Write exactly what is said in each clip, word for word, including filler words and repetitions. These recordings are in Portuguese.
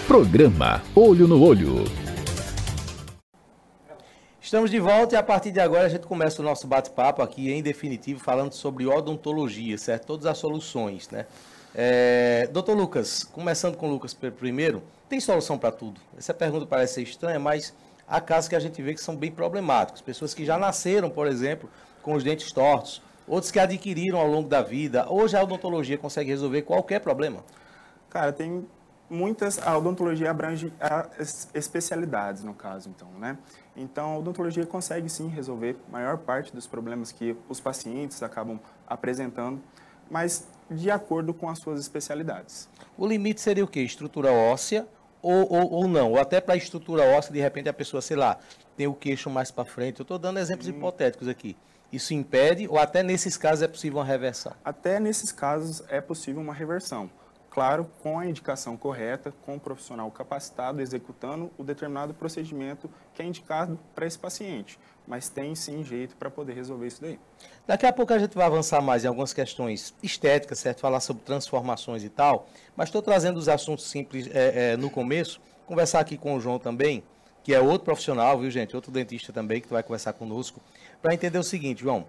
Programa Olho no Olho. Estamos de volta e a partir de agora a gente começa o nosso bate-papo aqui, em definitivo, falando sobre odontologia, certo? Todas as soluções, né? É, doutor Lucas, começando com o Lucas primeiro, tem solução para tudo? Essa pergunta parece ser estranha, mas há casos que a gente vê que são bem problemáticos. Pessoas que já nasceram, por exemplo, com os dentes tortos, outros que adquiriram ao longo da vida. Hoje a odontologia consegue resolver qualquer problema? Cara, tem muitas... A odontologia abrange as especialidades, no caso, então, né? Então, a odontologia consegue, sim, resolver a maior parte dos problemas que os pacientes acabam apresentando, mas de acordo com as suas especialidades. O limite seria o quê? Estrutura óssea ou, ou, ou não? Ou até para a estrutura óssea, de repente, a pessoa, sei lá, tem o queixo mais para frente. Eu estou dando exemplos hum. hipotéticos aqui. Isso impede ou até nesses casos é possível uma reversão? Até nesses casos é possível uma reversão. Claro, com a indicação correta, com o profissional capacitado, executando o determinado procedimento que é indicado para esse paciente. Mas tem sim jeito para poder resolver isso daí. Daqui a pouco a gente vai avançar mais em algumas questões estéticas, certo? Falar sobre transformações e tal. Mas estou trazendo os assuntos simples é, é, no começo. Conversar aqui com o João também, que é outro profissional, viu, gente? Outro dentista também, que vai conversar conosco, para entender o seguinte, João.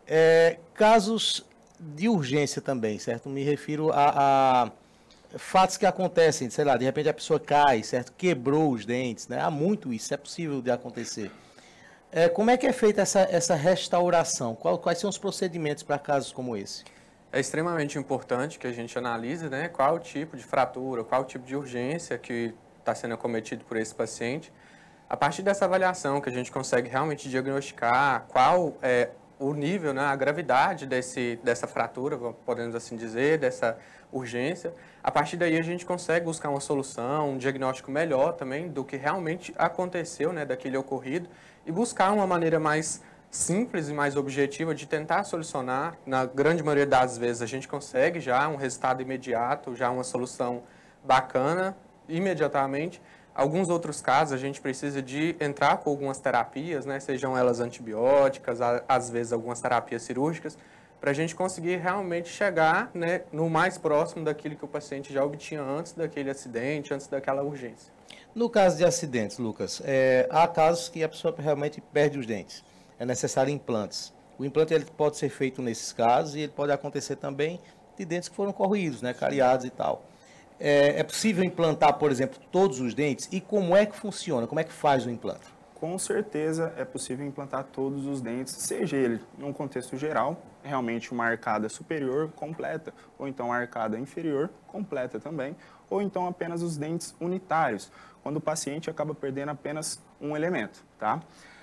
É, casos de urgência também, certo? Me refiro a... a fatos que acontecem, sei lá, de repente a pessoa cai, certo? Quebrou os dentes, né? Há muito isso, é possível de acontecer. É, como é que é feita essa, essa restauração? Qual, quais são os procedimentos para casos como esse? É extremamente importante que a gente analise, né, qual o tipo de fratura, qual o tipo de urgência que está sendo acometido por esse paciente. A partir dessa avaliação que a gente consegue realmente diagnosticar qual é o nível, né, a gravidade desse, dessa fratura, podemos assim dizer, dessa urgência. A partir daí a gente consegue buscar uma solução, um diagnóstico melhor também do que realmente aconteceu, né, daquele ocorrido, e buscar uma maneira mais simples e mais objetiva de tentar solucionar. Na grande maioria das vezes a gente consegue já um resultado imediato, já uma solução bacana imediatamente. Alguns outros casos a gente precisa de entrar com algumas terapias, né, sejam elas antibióticas, às vezes algumas terapias cirúrgicas, para a gente conseguir realmente chegar, né, no mais próximo daquilo que o paciente já obtinha antes daquele acidente, antes daquela urgência. No caso de acidentes, Lucas, é, há casos que a pessoa realmente perde os dentes. É necessário implantes. O implante ele pode ser feito nesses casos e ele pode acontecer também de dentes que foram corroídos, né, cariados e tal. É, é possível implantar, por exemplo, todos os dentes? E como é que funciona? Como é que faz o implante? Com certeza é possível implantar todos os dentes, seja ele num contexto geral, realmente uma arcada superior completa, ou então a arcada inferior completa também, ou então apenas os dentes unitários, quando o paciente acaba perdendo apenas um elemento, tá?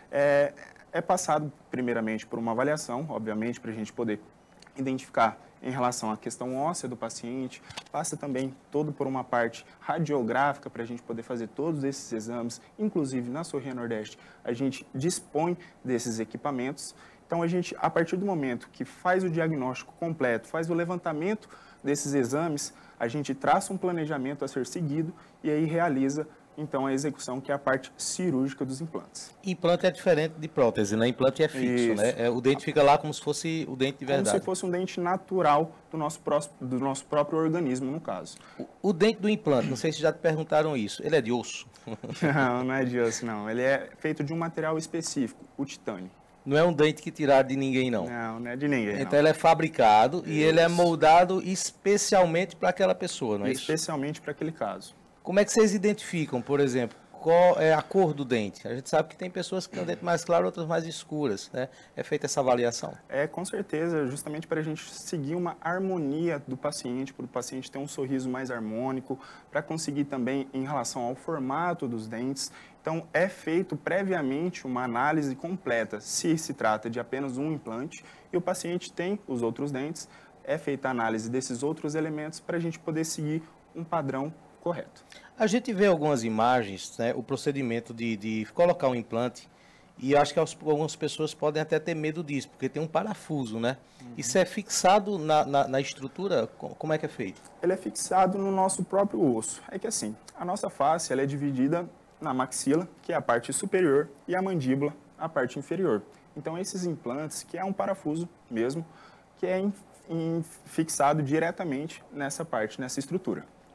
É, é passado primeiramente por uma avaliação, obviamente, para a gente poder identificar em relação à questão óssea do paciente, passa também todo por uma parte radiográfica para a gente poder fazer todos esses exames, inclusive na Sorria Nordeste a gente dispõe desses equipamentos. Então a gente, a partir do momento que faz o diagnóstico completo, faz o levantamento desses exames, a gente traça um planejamento a ser seguido e aí realiza então a execução, que é a parte cirúrgica dos implantes. Implante é diferente de prótese, né? Implante é fixo, Isso. né? É, o dente fica lá como se fosse o dente de verdade. Como se fosse um dente natural do nosso, próximo, do nosso próprio organismo, no caso. O, o dente do implante, não sei se já te perguntaram isso, ele é de osso? Não, não é de osso, não. Ele é feito de um material específico, o titânio. Não é um dente que tiraram de ninguém, não? Não, não é de ninguém, Então não. ele é fabricado isso. E ele é moldado especialmente para aquela pessoa, não é isso? Especialmente para aquele caso. Como é que vocês identificam, por exemplo, qual é a cor do dente? A gente sabe que tem pessoas que têm um dente mais claro, outras mais escuras, né? É feita essa avaliação? É, com certeza, justamente para a gente seguir uma harmonia do paciente, para o paciente ter um sorriso mais harmônico, para conseguir também em relação ao formato dos dentes. Então, é feito previamente uma análise completa, se se trata de apenas um implante, e o paciente tem os outros dentes, é feita a análise desses outros elementos para a gente poder seguir um padrão correto. A gente vê algumas imagens, né, o procedimento de, de colocar um implante, e acho que algumas pessoas podem até ter medo disso, porque tem um parafuso, né? Uhum. Isso é fixado na, na, na estrutura? Como é que é feito? Ele é fixado no nosso próprio osso. É que assim, a nossa face ela é dividida na maxila, que é a parte superior, e a mandíbula, a parte inferior. Então, esses implantes, que é um parafuso mesmo, que é em, em, fixado diretamente nessa parte, nessa estrutura.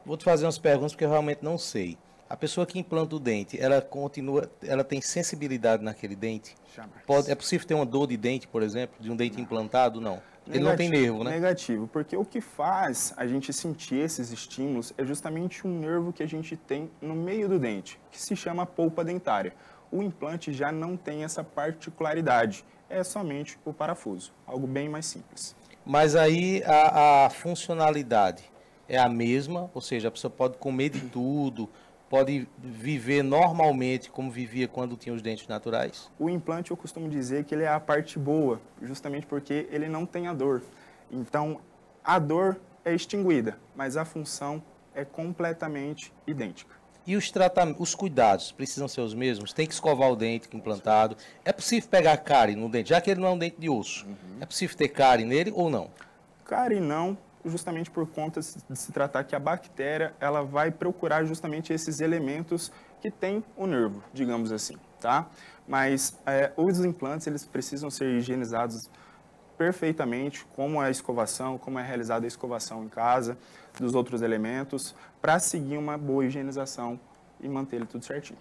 vou te fazer umas perguntas porque eu realmente não sei. A pessoa que implanta o dente, ela continua, ela tem sensibilidade naquele dente? Jamais. Pode, é possível ter uma dor de dente, por exemplo, de um dente não. implantado? Não. Ele negativo, não tem nervo, né? Negativo, porque o que faz a gente sentir esses estímulos é justamente um nervo que a gente tem no meio do dente, que se chama polpa dentária. O implante já não tem essa particularidade, é somente o parafuso, algo bem mais simples. Mas aí a, a funcionalidade é a mesma, ou seja, a pessoa pode comer de tudo, pode viver normalmente como vivia quando tinha os dentes naturais? O implante, eu costumo dizer que ele é a parte boa, justamente porque ele não tem a dor. Então, a dor é extinguida, mas a função é completamente idêntica. E os tratamentos, os cuidados precisam ser os mesmos? Tem que escovar o dente implantado? É possível pegar cárie no dente, já que ele não é um dente de osso? Uhum. É possível ter cárie nele ou não? Cárie não, justamente por conta de se tratar que a bactéria, ela vai procurar justamente esses elementos que tem o nervo, digamos assim, tá? Mas é, os implantes, eles precisam ser higienizados perfeitamente, como é a escovação, como é realizada a escovação em casa, dos outros elementos, para seguir uma boa higienização e manter ele tudo certinho.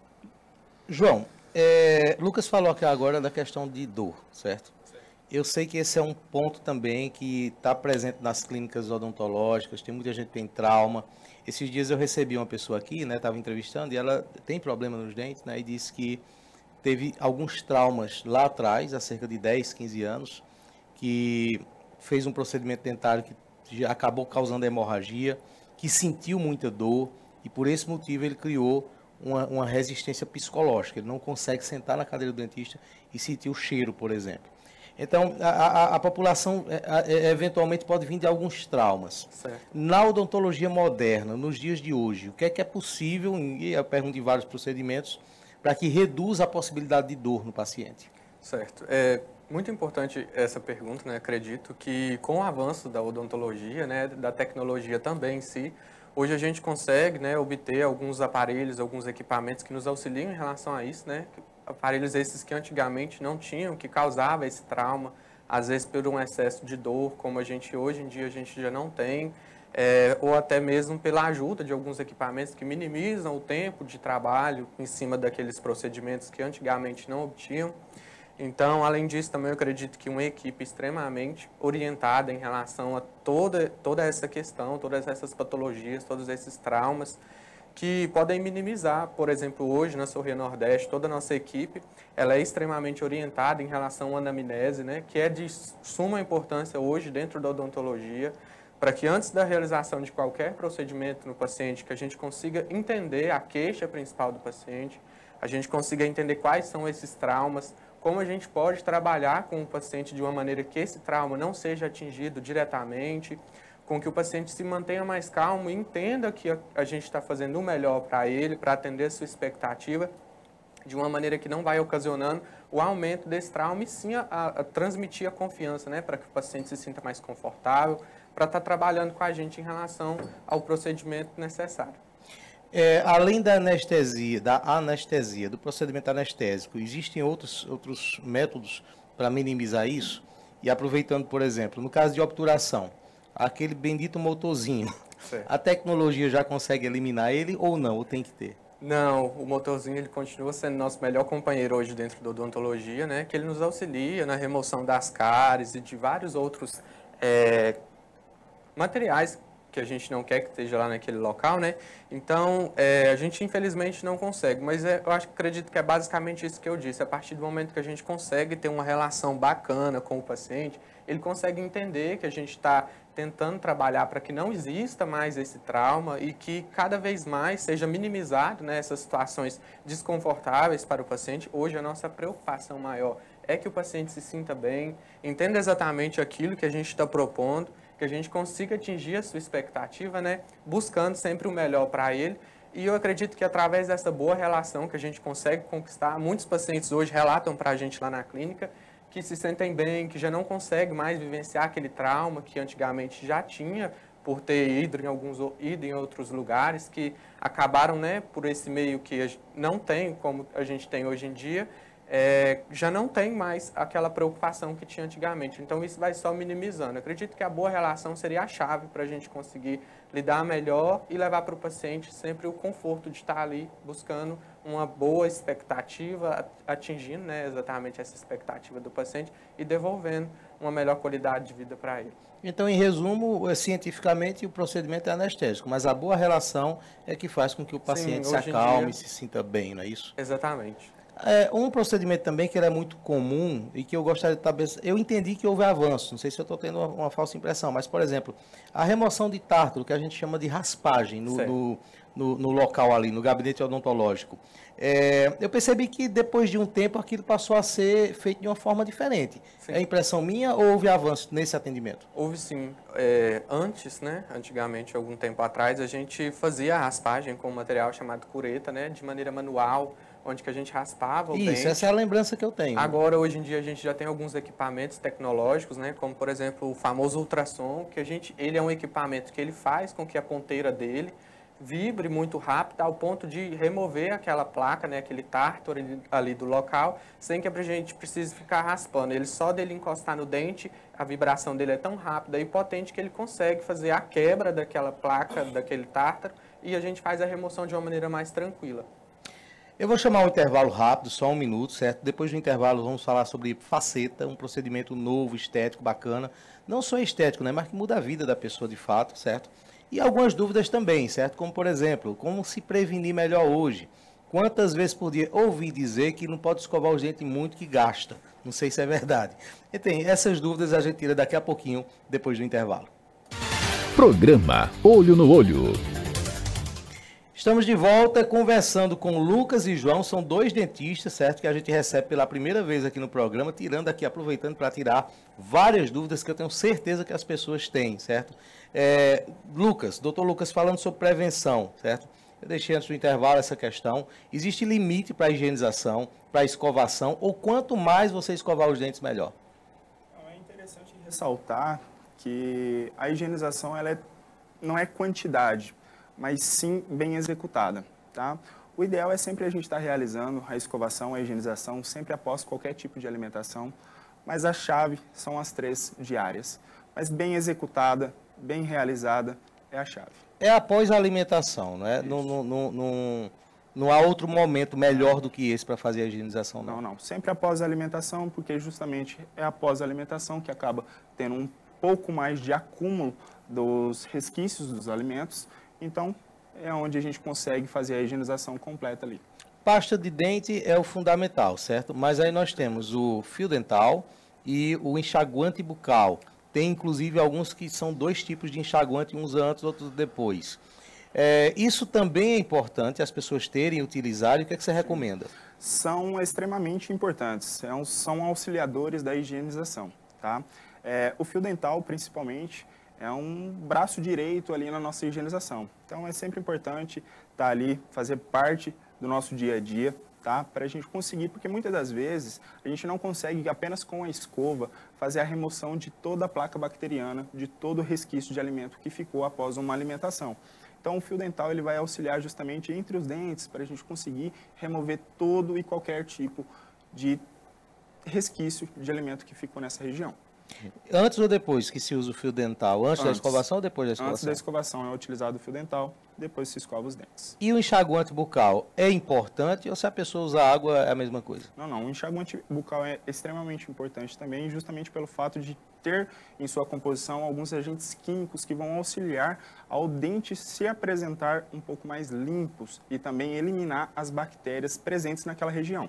João, é, Lucas falou aqui agora da questão de dor, certo? Eu sei que esse é um ponto também que está presente nas clínicas odontológicas, tem muita gente que tem trauma. Esses dias eu recebi uma pessoa aqui, né, estava entrevistando, e ela tem problema nos dentes, né, e disse que teve alguns traumas lá atrás, há cerca de dez, quinze anos, que fez um procedimento dentário que já acabou causando hemorragia, que sentiu muita dor, e por esse motivo ele criou uma, uma resistência psicológica. Ele não consegue sentar na cadeira do dentista e sentir o cheiro, por exemplo. Então, a, a, a população a, a, eventualmente pode vir de alguns traumas. Certo. Na odontologia moderna, nos dias de hoje, o que é que é possível, e eu pergunto em vários procedimentos, para que reduza a possibilidade de dor no paciente? Certo. É muito importante essa pergunta, né? Acredito que com o avanço da odontologia, né, da tecnologia também em si, hoje a gente consegue, né, obter alguns aparelhos, alguns equipamentos que nos auxiliam em relação a isso, né? Aparelhos esses que antigamente não tinham, que causava esse trauma, às vezes por um excesso de dor, como a gente hoje em dia a gente já não tem, é, ou até mesmo pela ajuda de alguns equipamentos que minimizam o tempo de trabalho em cima daqueles procedimentos que antigamente não obtinham. Então, além disso, também eu acredito que uma equipe extremamente orientada em relação a toda, toda essa questão, todas essas patologias, todos esses traumas, que podem minimizar. Por exemplo, hoje na Sorria Nordeste, toda a nossa equipe, ela é extremamente orientada em relação à anamnese, né, que é de suma importância hoje dentro da odontologia, para que antes da realização de qualquer procedimento no paciente, que a gente consiga entender a queixa principal do paciente, a gente consiga entender quais são esses traumas, como a gente pode trabalhar com o paciente de uma maneira que esse trauma não seja atingido diretamente, com que o paciente se mantenha mais calmo e entenda que a, a gente está fazendo o melhor para ele, para atender a sua expectativa, de uma maneira que não vai ocasionando o aumento desse trauma e sim a, a transmitir a confiança, né, para que o paciente se sinta mais confortável, para estar tá trabalhando com a gente em relação ao procedimento necessário. É, além da anestesia, da anestesia, do procedimento anestésico, existem outros, outros métodos para minimizar isso? E aproveitando, por exemplo, no caso de obturação, aquele bendito motorzinho, certo. A tecnologia já consegue eliminar ele ou não, ou tem que ter? Não, o motorzinho ele continua sendo nosso melhor companheiro hoje dentro da odontologia, né? Que ele nos auxilia na remoção das cáries e de vários outros é, materiais que a gente não quer que esteja lá naquele local, né? Então, é, a gente infelizmente não consegue, mas é, eu acho, acredito que é basicamente isso que eu disse. A partir do momento que a gente consegue ter uma relação bacana com o paciente, ele consegue entender que a gente está tentando trabalhar para que não exista mais esse trauma e que cada vez mais seja minimizado, né, essas situações desconfortáveis para o paciente. Hoje a nossa preocupação maior é que o paciente se sinta bem, entenda exatamente aquilo que a gente está propondo, que a gente consiga atingir a sua expectativa, né, buscando sempre o melhor para ele. E eu acredito que através dessa boa relação que a gente consegue conquistar, muitos pacientes hoje relatam para a gente lá na clínica que se sentem bem, que já não conseguem mais vivenciar aquele trauma que antigamente já tinha por ter ido em alguns ido em outros lugares, que acabaram, né, por esse meio que não tem como a gente tem hoje em dia, é, já não tem mais aquela preocupação que tinha antigamente. Então, isso vai só minimizando. Eu acredito que a boa relação seria a chave para a gente conseguir lidar melhor e levar para o paciente sempre o conforto de estar ali buscando uma boa expectativa, atingindo, né, exatamente essa expectativa do paciente e devolvendo uma melhor qualidade de vida para ele. Então, em resumo, cientificamente o procedimento é anestésico, mas a boa relação é que faz com que o paciente Sim, se acalme, dia... se sinta bem, não é isso? Exatamente. É, um procedimento também que ele é muito comum e que eu gostaria de saber, eu entendi que houve avanço, não sei se eu estou tendo uma, uma falsa impressão, mas, por exemplo, a remoção de tártaro, que a gente chama de raspagem no, no, no, no local ali, no gabinete odontológico, é, eu percebi que depois de um tempo aquilo passou a ser feito de uma forma diferente. Sim. É impressão minha ou houve avanço nesse atendimento? Houve sim. É, antes, né, antigamente, algum tempo atrás, a gente fazia a raspagem com um material chamado cureta, né, de maneira manual, onde que a gente raspava o Isso, dente. Essa é a lembrança que eu tenho. Agora, hoje em dia, a gente já tem alguns equipamentos tecnológicos, né, como, por exemplo, o famoso ultrassom, que a gente, ele é um equipamento que ele faz com que a ponteira dele vibre muito rápido, ao ponto de remover aquela placa, né, aquele tártaro ali, ali do local, sem que a gente precise ficar raspando. Ele só dele encostar no dente, a vibração dele é tão rápida e potente que ele consegue fazer a quebra daquela placa, daquele tártaro, e a gente faz a remoção de uma maneira mais tranquila. Eu vou chamar um intervalo rápido, só um minuto, certo? Depois do intervalo vamos falar sobre faceta, um procedimento novo, estético, bacana. Não só estético, né? Mas que muda a vida da pessoa de fato, certo? E algumas dúvidas também, certo? Como, por exemplo, como se prevenir melhor hoje? Quantas vezes por dia ouvi dizer que não pode escovar os dentes muito que gasta? Não sei se é verdade. Então, essas dúvidas a gente tira daqui a pouquinho, depois do intervalo. Programa Olho no Olho. Estamos de volta conversando com Lucas e João, são dois dentistas, certo? Que a gente recebe pela primeira vez aqui no programa, tirando aqui, aproveitando para tirar várias dúvidas que eu tenho certeza que as pessoas têm, certo? É, Lucas, doutor Lucas, falando sobre prevenção, certo? Eu deixei antes do intervalo essa questão. Existe limite para a higienização, para a escovação, ou quanto mais você escovar os dentes, melhor? É interessante ressaltar que a higienização ela é, não é quantidade, mas sim bem executada, tá? O ideal é sempre a gente estar realizando a escovação, a higienização, sempre após qualquer tipo de alimentação, mas a chave são as três diárias. Mas bem executada, bem realizada, é a chave. É após a alimentação, não é? Não, não, não, não, não há outro momento melhor do que esse para fazer a higienização, não? Não, não. Sempre após a alimentação, porque justamente é após a alimentação que acaba tendo um pouco mais de acúmulo dos resquícios dos alimentos. Então, é onde a gente consegue fazer a higienização completa ali. Pasta de dente é o fundamental, certo? Mas aí nós temos o fio dental e o enxaguante bucal. Tem, inclusive, alguns que são dois tipos de enxaguante, uns antes, outros depois. É, isso também é importante as pessoas terem e utilizarem. O que é que você recomenda? São extremamente importantes. É um, são auxiliadores da higienização, tá? É, o fio dental, principalmente, é um braço direito ali na nossa higienização. Então, é sempre importante estar ali, fazer parte do nosso dia a dia, tá? Para a gente conseguir, porque muitas das vezes a gente não consegue apenas com a escova fazer a remoção de toda a placa bacteriana, de todo o resquício de alimento que ficou após uma alimentação. Então, o fio dental ele vai auxiliar justamente entre os dentes para a gente conseguir remover todo e qualquer tipo de resquício de alimento que ficou nessa região. Antes ou depois que se usa o fio dental? Antes, Antes da escovação ou depois da escovação? Antes da escovação é utilizado o fio dental, depois se escova os dentes. E o enxaguante bucal é importante ou se a pessoa usa água é a mesma coisa? Não, não. O enxaguante bucal é extremamente importante também, justamente pelo fato de ter em sua composição alguns agentes químicos que vão auxiliar ao dente se apresentar um pouco mais limpos e também eliminar as bactérias presentes naquela região.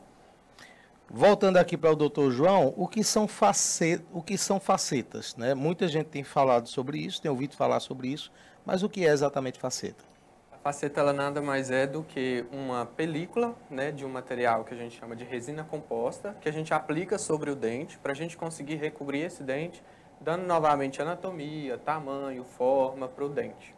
Voltando aqui para o doutor João, o que são, facet... o que são facetas? Né? Muita gente tem falado sobre isso, tem ouvido falar sobre isso, mas o que é exatamente faceta? A faceta ela nada mais é do que uma película, né, de um material que a gente chama de resina composta, que a gente aplica sobre o dente para a gente conseguir recobrir esse dente, dando novamente anatomia, tamanho, forma para o dente.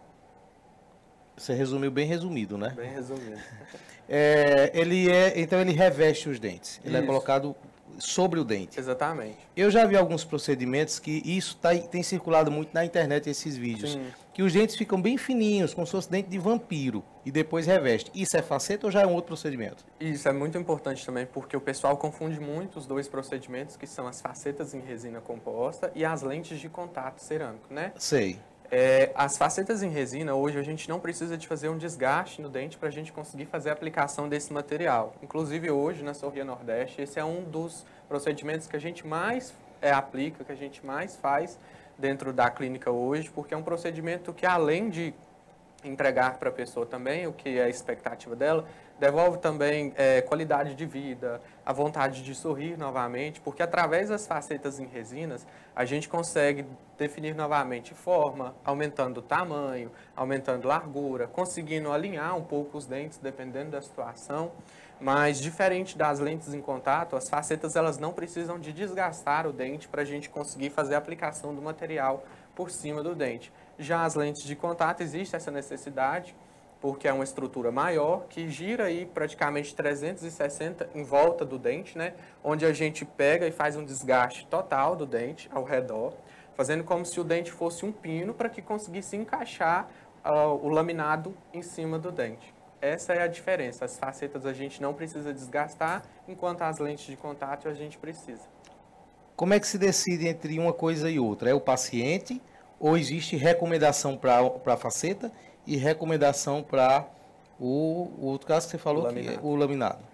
Você resumiu bem resumido, né? Bem resumido. É, ele é, então ele reveste os dentes. Ele Isso. é colocado sobre o dente. Exatamente. Eu já vi alguns procedimentos que isso tá, tem circulado muito na internet, esses vídeos. Sim. Que os dentes ficam bem fininhos, como se fosse dente de vampiro, e depois reveste. Isso é faceta ou já é um outro procedimento? Isso é muito importante também, porque o pessoal confunde muito os dois procedimentos, que são as facetas em resina composta e as lentes de contato cerâmico, né? Sei. É, as facetas em resina, hoje a gente não precisa de fazer um desgaste no dente para a gente conseguir fazer a aplicação desse material. Inclusive hoje, na Sorria Nordeste, esse é um dos procedimentos que a gente mais é, aplica, que a gente mais faz dentro da clínica hoje, porque é um procedimento que, além de entregar para a pessoa também o que é a expectativa dela, devolve também é, qualidade de vida, a vontade de sorrir novamente, porque através das facetas em resinas, a gente consegue definir novamente forma, aumentando o tamanho, aumentando largura, conseguindo alinhar um pouco os dentes, dependendo da situação. Mas, diferente das lentes em contato, as facetas elas não precisam de desgastar o dente para a gente conseguir fazer a aplicação do material por cima do dente. Já as lentes de contato, existe essa necessidade, porque é uma estrutura maior, que gira aí praticamente trezentos e sessenta em volta do dente, né? Onde a gente pega e faz um desgaste total do dente ao redor, fazendo como se o dente fosse um pino para que conseguisse encaixar uh, o laminado em cima do dente. Essa é a diferença. As facetas a gente não precisa desgastar, enquanto as lentes de contato a gente precisa. Como é que se decide entre uma coisa e outra? É o paciente ou existe recomendação para a faceta e recomendação para o, o outro caso que você falou, O que é laminado. o laminado?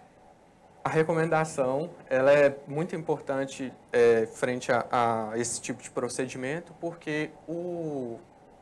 A recomendação ela é muito importante é, frente a, a esse tipo de procedimento, porque o,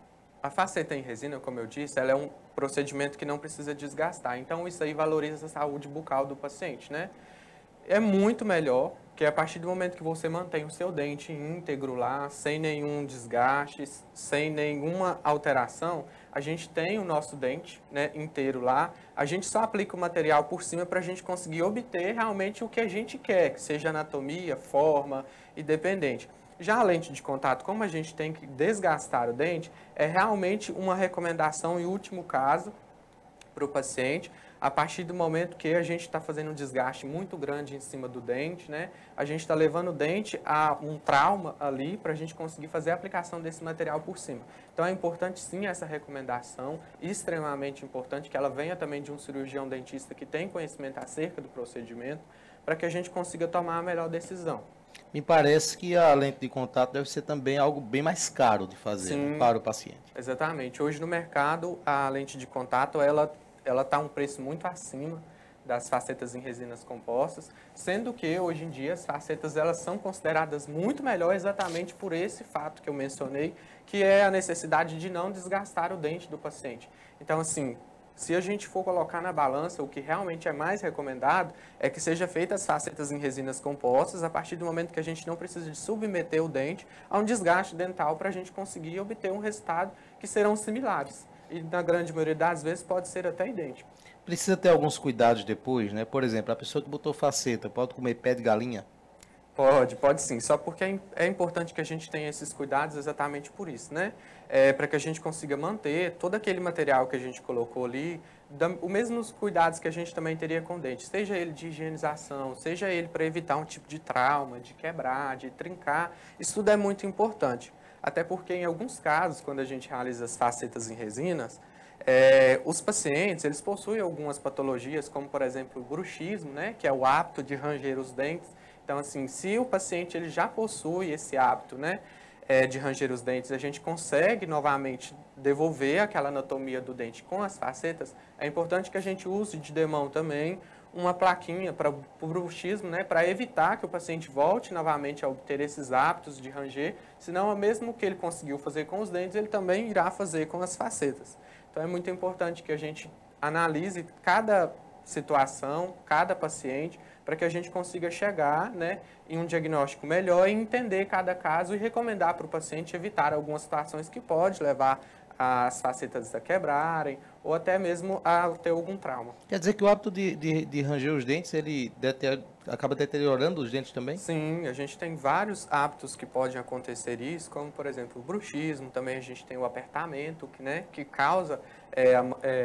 a faceta em resina, como eu disse, ela é um procedimento que não precisa desgastar. Então, isso aí valoriza a saúde bucal do paciente, né? É muito melhor que a partir do momento que você mantém o seu dente íntegro lá, sem nenhum desgaste, sem nenhuma alteração, a gente tem o nosso dente, né, inteiro lá, a gente só aplica o material por cima para a gente conseguir obter realmente o que a gente quer, que seja anatomia, forma, independente. Já a lente de contato, como a gente tem que desgastar o dente, é realmente uma recomendação em último caso para o paciente, a partir do momento que a gente está fazendo um desgaste muito grande em cima do dente, né? A gente está levando o dente a um trauma ali para a gente conseguir fazer a aplicação desse material por cima. Então é importante sim essa recomendação, extremamente importante, que ela venha também de um cirurgião dentista que tem conhecimento acerca do procedimento, para que a gente consiga tomar a melhor decisão. Me parece que a lente de contato deve ser também algo bem mais caro de fazer, né, para o paciente. Exatamente. Hoje no mercado, a lente de contato, ela ela está um preço muito acima das facetas em resinas compostas, sendo que hoje em dia as facetas elas são consideradas muito melhor exatamente por esse fato que eu mencionei, que é a necessidade de não desgastar o dente do paciente. Então, assim, se a gente for colocar na balança, o que realmente é mais recomendado é que seja feitas as facetas em resinas compostas a partir do momento que a gente não precisa de submeter o dente a um desgaste dental para a gente conseguir obter um resultado que serão similares. E na grande maioria das vezes pode ser até idêntico. Precisa ter alguns cuidados depois, né? Por exemplo, a pessoa que botou faceta pode comer pé de galinha? Pode, pode sim. Só porque é, é importante que a gente tenha esses cuidados exatamente por isso, né? É, para que a gente consiga manter todo aquele material que a gente colocou ali, da, os mesmos cuidados que a gente também teria com o dente, seja ele de higienização, seja ele para evitar um tipo de trauma, de quebrar, de trincar. Isso tudo é muito importante. Até porque, em alguns casos, quando a gente realiza as facetas em resinas, é, os pacientes, eles possuem algumas patologias, como, por exemplo, o bruxismo, né, que é o hábito de ranger os dentes. Então, assim, se o paciente ele já possui esse hábito, né, é, de ranger os dentes, a gente consegue, novamente, devolver aquela anatomia do dente com as facetas, é importante que a gente use de demão também uma plaquinha para o bruxismo, né, para evitar que o paciente volte novamente a obter esses hábitos de ranger, senão, mesmo que ele conseguiu fazer com os dentes, ele também irá fazer com as facetas. Então, é muito importante que a gente analise cada situação, cada paciente, para que a gente consiga chegar, né, em um diagnóstico melhor e entender cada caso e recomendar para o paciente evitar algumas situações que pode levar as facetas a quebrarem ou até mesmo a ter algum trauma. Quer dizer que o hábito de, de, de ranger os dentes, ele deter, acaba deteriorando os dentes também? Sim, a gente tem vários hábitos que podem acontecer isso, como, por exemplo, o bruxismo, também a gente tem o apertamento, que, né, que causa é, é,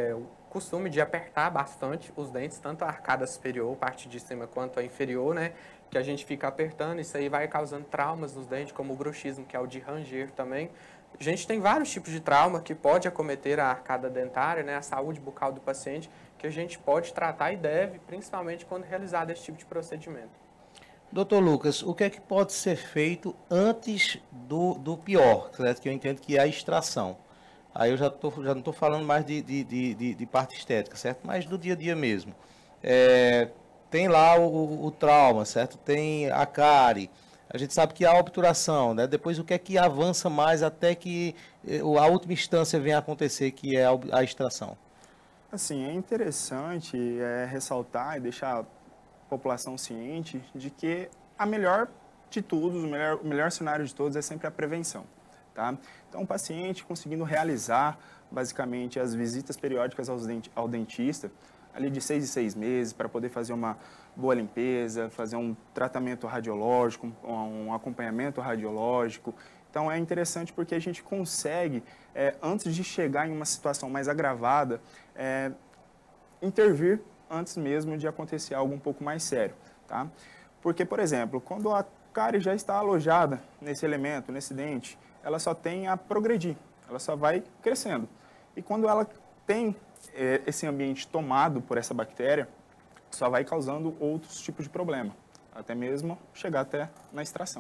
costume de apertar bastante os dentes, tanto a arcada superior, parte de cima, quanto a inferior, né? Que a gente fica apertando, isso aí vai causando traumas nos dentes, como o bruxismo, que é o de ranger também. A gente tem vários tipos de trauma que pode acometer a arcada dentária, né? A saúde bucal do paciente, que a gente pode tratar e deve, principalmente quando realizado esse tipo de procedimento. Doutor Lucas, o que é que pode ser feito antes do, do pior, certo? Que eu entendo que é a extração. Aí eu já, tô, já não estou falando mais de, de, de, de parte estética, certo? Mas do dia a dia mesmo. É, tem lá o, o trauma, certo? Tem a cárie. A gente sabe que há obturação, né? Depois o que é que avança mais até que a última instância venha a acontecer, que é a, a extração? Assim, é interessante é, ressaltar e deixar a população ciente de que a melhor de todos, o melhor, o melhor cenário de todos é sempre a prevenção. Tá? Então, o paciente conseguindo realizar, basicamente, as visitas periódicas aos denti ao dentista, ali de seis em seis meses, para poder fazer uma boa limpeza, fazer um tratamento radiológico, um acompanhamento radiológico. Então, é interessante porque a gente consegue, é, antes de chegar em uma situação mais agravada, é, intervir antes mesmo de acontecer algo um pouco mais sério. Tá? Porque, por exemplo, quando a cárie já está alojada nesse elemento, nesse dente, ela só tem a progredir, ela só vai crescendo. E quando ela tem é, esse ambiente tomado por essa bactéria, só vai causando outros tipos de problema, até mesmo chegar até na extração.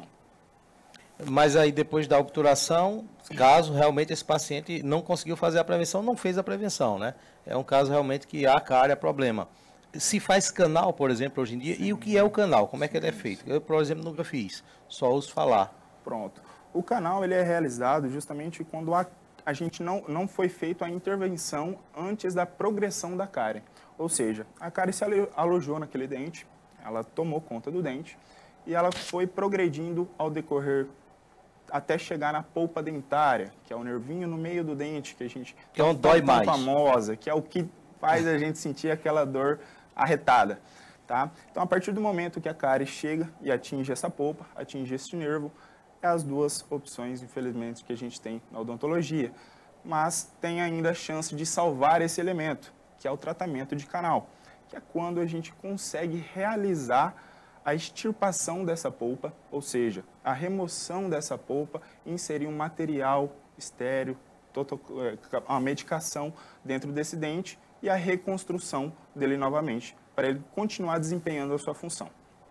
Mas aí depois da obturação, caso realmente esse paciente não conseguiu fazer a prevenção, não fez a prevenção, né? É um caso realmente que há cárie, é problema. Se faz canal, por exemplo, hoje em dia, e o que é o canal? Como é que ele é feito? Eu, por exemplo, nunca fiz, só ouço falar. Pronto. O canal ele é realizado justamente quando a, a gente não, não foi feito a intervenção antes da progressão da cárie. Ou seja, a cárie se alojou naquele dente, ela tomou conta do dente e ela foi progredindo ao decorrer até chegar na polpa dentária, que é o nervinho no meio do dente que a gente que é um dói mais famosa, que é o que faz a gente sentir aquela dor arretada, tá? Então, a partir do momento que a cárie chega e atinge essa polpa, atinge esse nervo, é as duas opções, infelizmente, que a gente tem na odontologia. Mas tem ainda a chance de salvar esse elemento, que é o tratamento de canal, que é quando a gente consegue realizar a extirpação dessa polpa, ou seja, a remoção dessa polpa e inserir um material estéril, uma medicação dentro desse dente e a reconstrução dele novamente, para ele continuar desempenhando a sua função.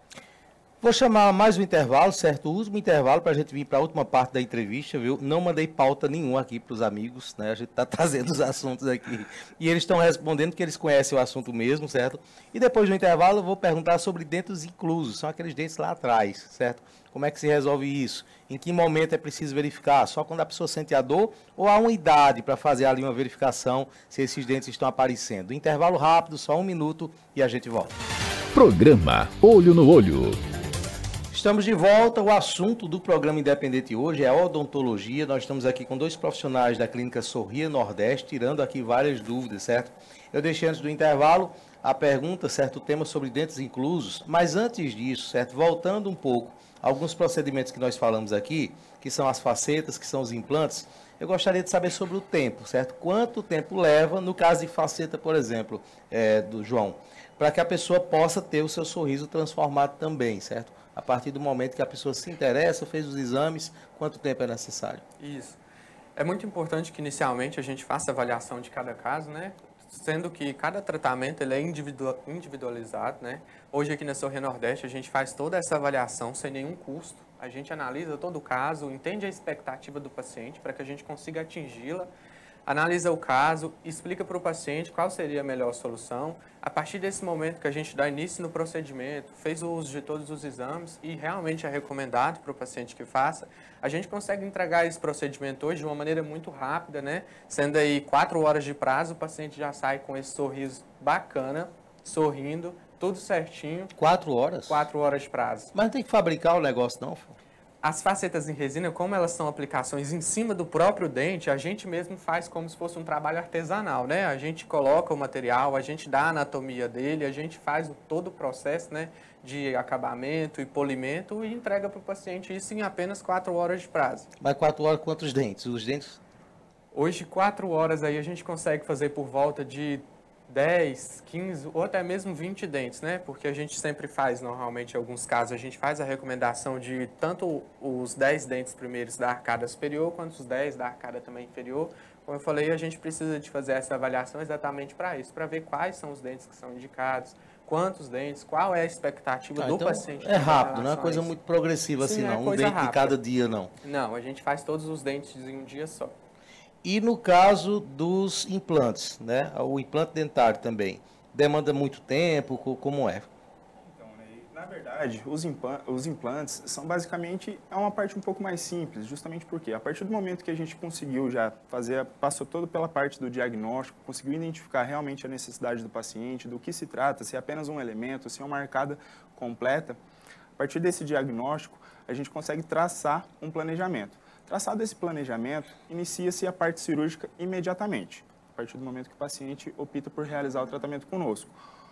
Vou chamar mais um intervalo, certo? O último intervalo para a gente vir para a última parte da entrevista, viu? Não mandei pauta nenhuma aqui para os amigos, né? A gente está trazendo os assuntos aqui. E eles estão respondendo que eles conhecem o assunto mesmo, certo? E depois do intervalo eu vou perguntar sobre dentes inclusos, são aqueles dentes lá atrás, certo? Como é que se resolve isso? Em que momento é preciso verificar? Só quando a pessoa sente a dor ou há uma idade para fazer ali uma verificação se esses dentes estão aparecendo? Intervalo rápido, só um minuto e a gente volta. Programa Olho no Olho. Estamos de volta. O assunto do programa Independente hoje é odontologia. Nós estamos aqui com dois profissionais da Clínica Sorria Nordeste, tirando aqui várias dúvidas, certo? Eu deixei antes do intervalo a pergunta, certo, o tema sobre dentes inclusos, mas antes disso, certo, voltando um pouco a alguns procedimentos que nós falamos aqui, que são as facetas, que são os implantes, eu gostaria de saber sobre o tempo, certo? Quanto tempo leva, no caso de faceta, por exemplo, é, do João, para que a pessoa possa ter o seu sorriso transformado também, certo? A partir do momento que a pessoa se interessa, fez os exames, quanto tempo é necessário? Isso. É muito importante que inicialmente a gente faça a avaliação de cada caso, né? Sendo que cada tratamento ele é individualizado, né? Hoje aqui na Sorria Nordeste a gente faz toda essa avaliação sem nenhum custo. A gente analisa todo o caso, entende a expectativa do paciente para que a gente consiga atingi-la, analisa o caso, explica para o paciente qual seria a melhor solução. A partir desse momento que a gente dá início no procedimento, fez o uso de todos os exames e realmente é recomendado para o paciente que faça, a gente consegue entregar esse procedimento hoje de uma maneira muito rápida, né? Sendo aí quatro horas de prazo, o paciente já sai com esse sorriso bacana, sorrindo, tudo certinho. Quatro horas? Quatro horas de prazo. Mas não tem que fabricar o negócio não, Fô? As facetas em resina, como elas são aplicações em cima do próprio dente, a gente mesmo faz como se fosse um trabalho artesanal, né? A gente coloca o material, a gente dá a anatomia dele, a gente faz o, todo o processo, né, de acabamento e polimento e entrega para o paciente isso em apenas quatro horas de prazo. Mas quatro horas quantos dentes? Os dentes? Hoje, quatro horas aí a gente consegue fazer por volta de dez, quinze ou até mesmo vinte dentes, né? Porque a gente sempre faz, normalmente, em alguns casos, a gente faz a recomendação de tanto os dez dentes primeiros da arcada superior, quanto os dez da arcada também inferior. Como eu falei, a gente precisa de fazer essa avaliação exatamente para isso, para ver quais são os dentes que são indicados, quantos dentes, qual é a expectativa Ah, do então paciente. é rápido, não é uma coisa muito progressiva assim, Sim, não. é Um coisa dente de rápida. cada dia, não. Não, a gente faz todos os dentes em um dia só. E no caso dos implantes, né? O implante dentário também. Demanda muito tempo? Co- Como é? Então, Ney, na verdade, os, implan- os implantes são basicamente é uma parte um pouco mais simples, justamente porque a partir do momento que a gente conseguiu já fazer, passou todo pela parte do diagnóstico, conseguiu identificar realmente a necessidade do paciente, do que se trata, se é apenas um elemento, se é uma arcada completa, a partir desse diagnóstico, a gente consegue traçar um planejamento. Traçado esse planejamento, inicia-se a parte cirúrgica imediatamente, a partir do momento que o paciente opta por realizar o tratamento conosco.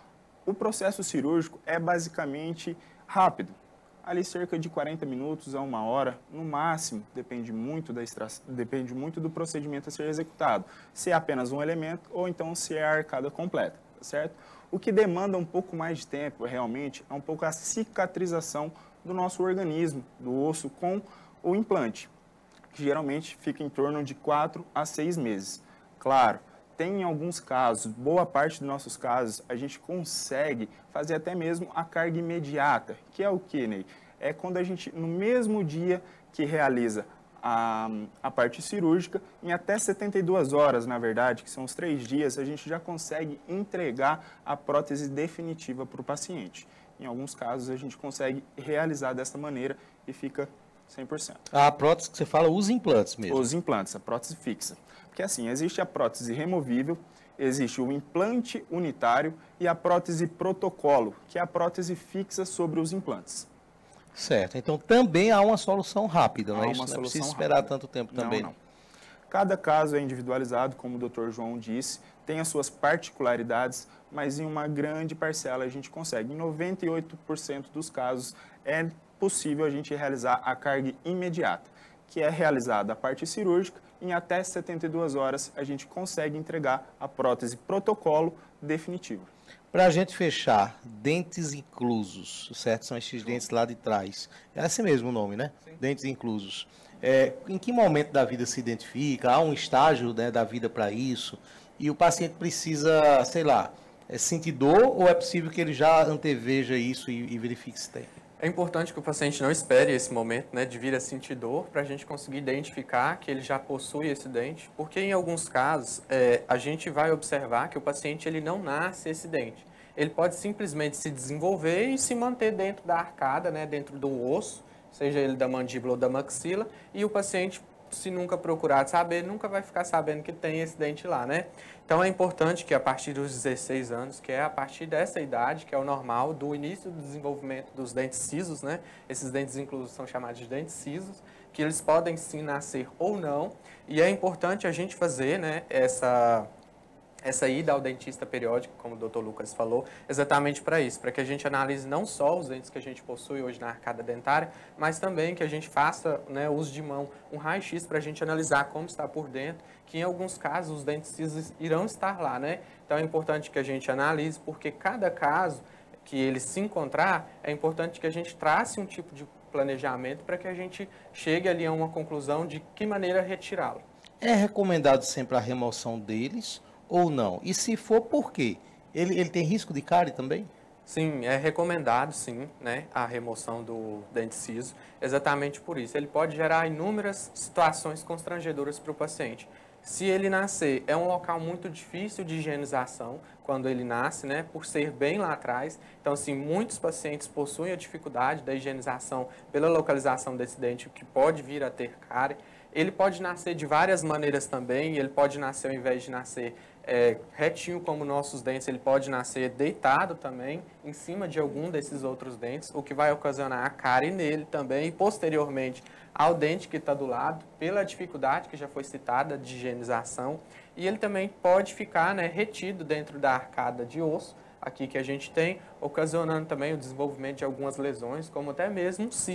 O processo cirúrgico é basicamente rápido, ali cerca de quarenta minutos a uma hora, no máximo, depende muito, da extra... depende muito do procedimento a ser executado, se é apenas um elemento ou então se é a arcada completa, tá certo? O que demanda um pouco mais de tempo, realmente, é um pouco a cicatrização do nosso organismo, do osso com o implante, que geralmente fica em torno de quatro a seis meses. Claro, tem em alguns casos, boa parte dos nossos casos, a gente consegue fazer até mesmo a carga imediata, que é o que, Ney? É quando a gente, no mesmo dia que realiza a, a parte cirúrgica, em até setenta e duas horas, na verdade, que são os três dias, a gente já consegue entregar a prótese definitiva para o paciente. Em alguns casos, a gente consegue realizar dessa maneira e fica cem por cento. A prótese que você fala, os implantes mesmo. Os implantes, a prótese fixa. Porque assim, existe a prótese removível, existe o implante unitário e a prótese protocolo, que é a prótese fixa sobre os implantes. Certo. Então também há uma solução rápida, não Há é uma isso? Não é solução preciso esperar rápida. tanto tempo Não, também. não. Cada caso é individualizado, como o doutor João disse, tem as suas particularidades, mas em uma grande parcela a gente consegue. Em noventa e oito por cento dos casos é possível a gente realizar a carga imediata, que é realizada a parte cirúrgica, em até setenta e duas horas a gente consegue entregar a prótese protocolo definitiva. Para a gente fechar, dentes inclusos, certo? São esses dentes lá de trás. É esse mesmo o nome, né? Sim. Dentes inclusos. É, em que momento da vida se identifica? Há um estágio, né, da vida para isso? E o paciente precisa, sei lá, é, sentir dor ou é possível que ele já anteveja isso e, e verifique se tem? É importante que o paciente não espere esse momento, né, de vir a sentir dor para a gente conseguir identificar que ele já possui esse dente, porque em alguns casos é, a gente vai observar que o paciente ele não nasce esse dente. Ele pode simplesmente se desenvolver e se manter dentro da arcada, né, dentro do osso, seja ele da mandíbula ou da maxila, e o paciente, se nunca procurar saber, nunca vai ficar sabendo que tem esse dente lá, né? Então é importante que a partir dos dezesseis anos, que é a partir dessa idade, que é o normal, do início do desenvolvimento dos dentes cisos, né? Esses dentes inclusos são chamados de dentes cisos, que eles podem sim nascer ou não, e é importante a gente fazer, né, essa... essa ida ao dentista periódico, como o doutor Lucas falou, exatamente para isso, para que a gente analise não só os dentes que a gente possui hoje na arcada dentária, mas também que a gente faça, né, uso de mão, um raio-x para a gente analisar como está por dentro, que em alguns casos os dentes cisos irão estar lá, né? Então é importante que a gente analise, porque cada caso que ele se encontrar, é importante que a gente trace um tipo de planejamento para que a gente chegue ali a uma conclusão de que maneira retirá-lo. É recomendado sempre a remoção deles ou não? E se for, por quê? Ele, ele tem risco de cárie também? Sim, é recomendado, sim, né, a remoção do dente ciso, exatamente por isso. Ele pode gerar inúmeras situações constrangedoras para o paciente. Se ele nascer, é um local muito difícil de higienização, quando ele nasce, né, por ser bem lá atrás. Então, assim, muitos pacientes possuem a dificuldade da higienização pela localização desse dente, que pode vir a ter cárie. Ele pode nascer de várias maneiras também, ele pode nascer, ao invés de nascer é, retinho como nossos dentes, ele pode nascer deitado também, em cima de algum desses outros dentes, o que vai ocasionar a cárie nele também, e posteriormente ao dente que está do lado, pela dificuldade que já foi citada de higienização. E ele também pode ficar, né, retido dentro da arcada de osso, aqui que a gente tem, ocasionando também o desenvolvimento de algumas lesões, como até mesmo um cisto,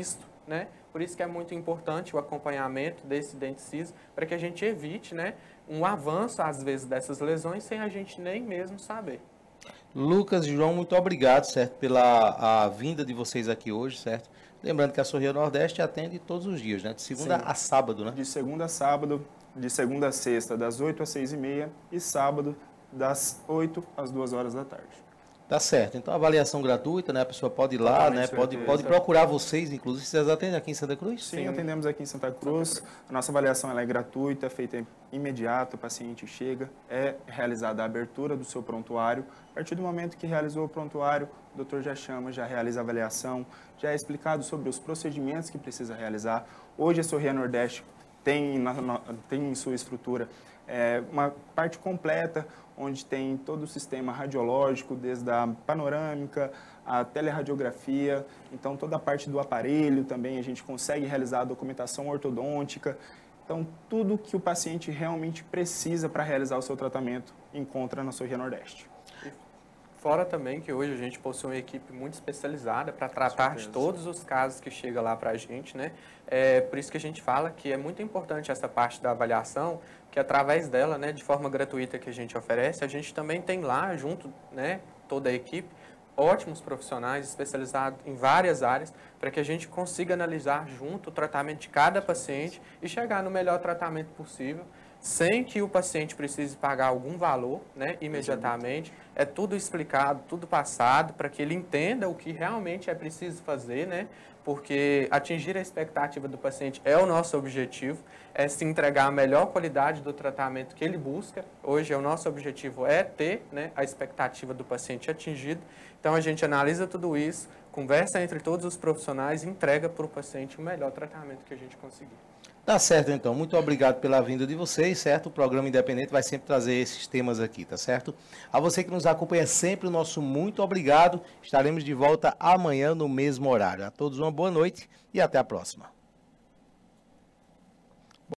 né? Por isso que é muito importante o acompanhamento desse dente ciso, para que a gente evite, né, um avanço, às vezes, dessas lesões sem a gente nem mesmo saber. Lucas e João, muito obrigado, certo, pela a vinda de vocês aqui hoje, certo? Lembrando que a Sorria Nordeste atende todos os dias, né? De segunda Sim. a sábado, né? De segunda a sábado, de segunda a sexta, das oito às seis e meia, e sábado, das oito às duas horas da tarde. Tá certo. Então, avaliação gratuita, né? A pessoa pode ir lá, Totalmente né? Pode, certeza. pode procurar vocês, inclusive, vocês atendem aqui em Santa Cruz? Sim, atendemos aqui em Santa Cruz. A nossa avaliação ela é gratuita, é feita imediato, o paciente chega, é realizada a abertura do seu prontuário. A partir do momento que realizou o prontuário, o doutor já chama, já realiza a avaliação, já é explicado sobre os procedimentos que precisa realizar. Hoje a Sorria Nordeste tem, na, na, tem em sua estrutura é, uma parte completa, onde tem todo o sistema radiológico, desde a panorâmica, a teleradiografia, então toda a parte do aparelho também a gente consegue realizar a documentação ortodôntica. Então, tudo que o paciente realmente precisa para realizar o seu tratamento encontra na Sorria Nordeste. Fora também que hoje a gente possui uma equipe muito especializada para tratar de todos os casos que chegam lá para a gente, né? É por isso que a gente fala que é muito importante essa parte da avaliação, que através dela, né, de forma gratuita que a gente oferece, a gente também tem lá junto, né, toda a equipe, ótimos profissionais especializados em várias áreas, para que a gente consiga analisar junto o tratamento de cada paciente e chegar no melhor tratamento possível, sem que o paciente precise pagar algum valor, né, imediatamente. É tudo explicado, tudo passado, para que ele entenda o que realmente é preciso fazer, né, porque atingir a expectativa do paciente é o nosso objetivo, é se entregar a melhor qualidade do tratamento que ele busca. Hoje o nosso objetivo é ter, né, a expectativa do paciente atingida. Então a gente analisa tudo isso, conversa entre todos os profissionais e entrega para o paciente o melhor tratamento que a gente conseguir. Tá certo, então. Muito obrigado pela vinda de vocês, certo? O programa Independente vai sempre trazer esses temas aqui, tá certo? A você que nos acompanha sempre, o nosso muito obrigado. Estaremos de volta amanhã no mesmo horário. A todos uma boa noite e até a próxima.